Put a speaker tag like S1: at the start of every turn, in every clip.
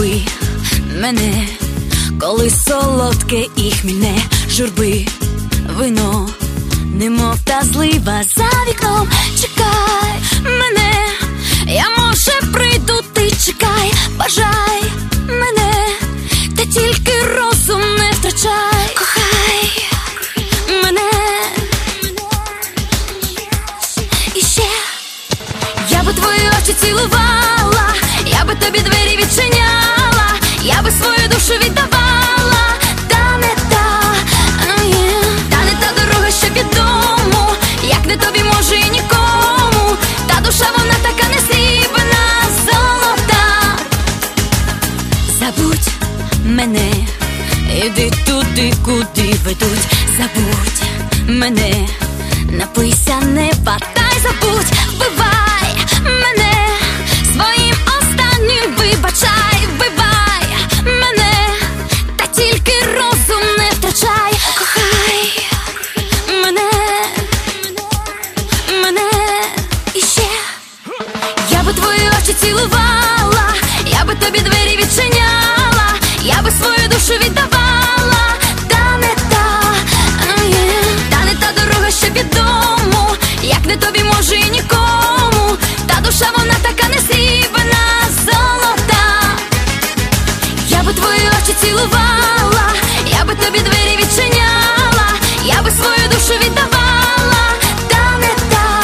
S1: люби мене, коли солодке і хмільне, журби, вино, немов та злива за вікном. Чекай мене, я може прийду, ти чекай, бажай мене, та тільки розум не втрачай. Кохай мене і ще. Я би твої очі цілувала, я би тобі двері відчиняла, я би свою душу віддавала. Та не та дорога, що від дому, як не тобі, може і нікому. Та душа вона така несрібна, золота. Забудь мене, іди туди, куди ведуть. Забудь мене, напийся, не ватай, забудь, вбивай мене своїм останнім, вибачай, вбивай мене, та тільки розум не втрачай. Кохай мене і ще. Я би твої очі цілувала, я би тобі двері відчиняла, я би свою душу віддавала. Та не та дорога, що від дому, як не тобі, може і нікому. Та душа вона така несрібна, золота. Я би твої очі цілувала, я би тобі двері відчиняла, я би свою душу віддавала. Та не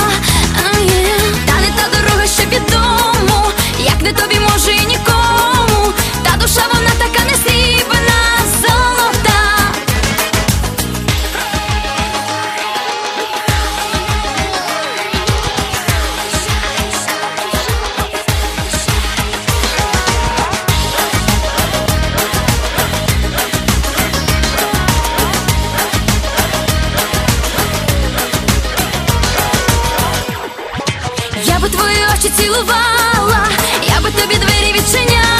S1: та дорога, що від дому, як не тобі, може і нікому. Та душа вона така несрібна, золота. Я би твої очі цілувала, я би тобі двері відчиняла.